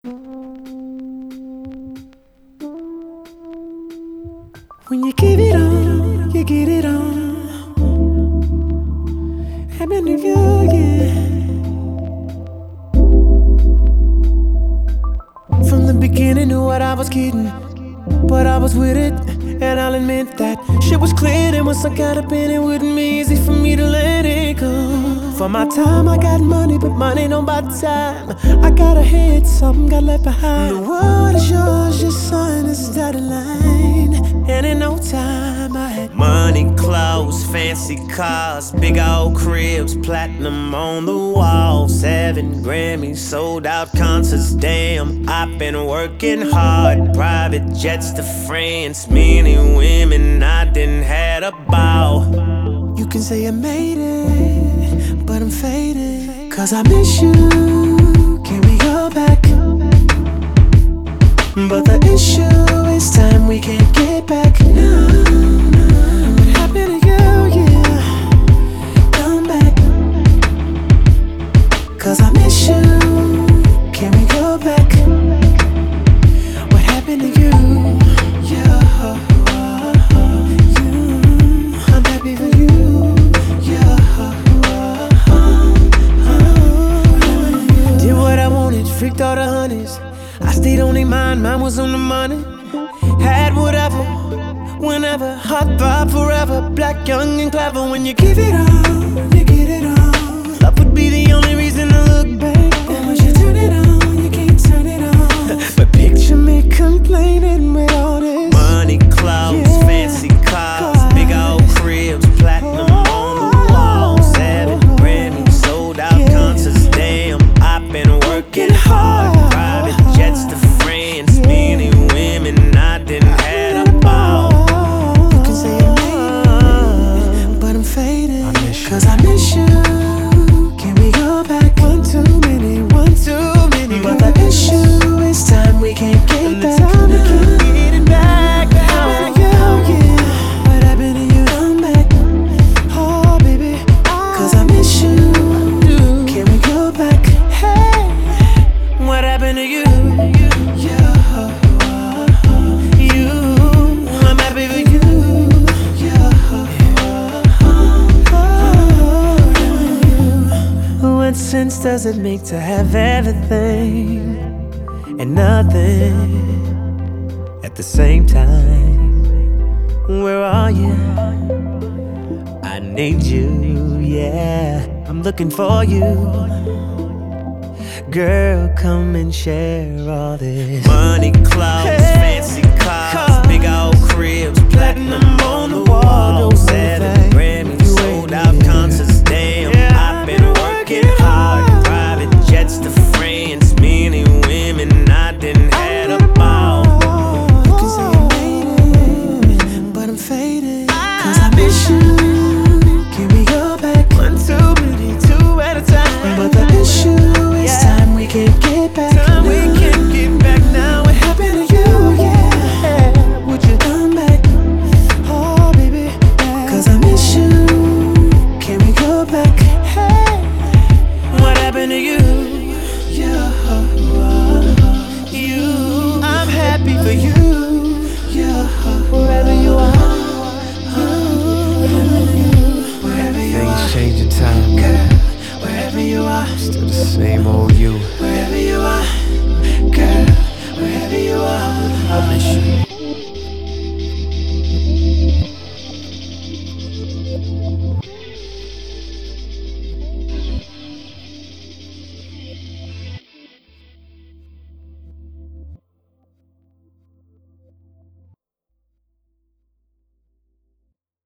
When you give it on, you get it on. Happen to you, yeah. From the beginning, knew what I was getting, but I was with it, and I'll admit that shit was clear. And once I got up in it, wouldn't be easy for me to let it go. For my time, I got money, but money don't buy time. I got ahead, something got left behind. The world is yours, your son is dotted line. And in no time, I had money, clothes, fancy cars, big old cribs, platinum on the wall, 7 Grammys, sold out concerts. Damn, I've been working hard. Private jets to France, many women, I didn't had a ball. You can say I made it, but I'm faded. Cause I miss you, can we go back? But the issue is time, we can't get back. No, no. What happened to you, yeah? Come back. Cause I miss you, can we go back? What happened to you? Yeah, I'm happy for you. Yeah, did what I wanted, freaked all the honeys. I stayed on their mind, mine was on the money. Had whatever, whenever, hot vibe forever. Black, young, and clever. When you give it all, you get it all. Love would be the only reason to look back. And once you turn it on, you can't turn it off. But picture me complaining with all this money, clothes, yeah, fancy cars, big old cribs, platinum on the wall, 7 Grammys, sold out concerts. Damn, I've been working hard. Private jets to France, many women, I didn't had a ball. You can say I made it, but I'm faded. Cause I miss you, can we go back? One too many, one too many. But the issue is time, we can't get back. Time we can't get it back. What happened to you? Come back, oh baby. Cause I miss you, can we go back? Hey, what happened to you? I'm happy for you. What sense does it make to have everything and nothing at the same time? Where are you? I need you, yeah. I'm looking for you. Girl, come and share all this money, clothes, fancy cars, big old cribs, platinum on the wall, 7 Grammys, sold out concerts. Damn, I've been working hard. Private jets to France, many women, I didn't had a ball. You can say I made it, but I'm faded. Cause I miss you, can we go back? One too many, two at a time. But the issue is time, we can't get back. Time we can't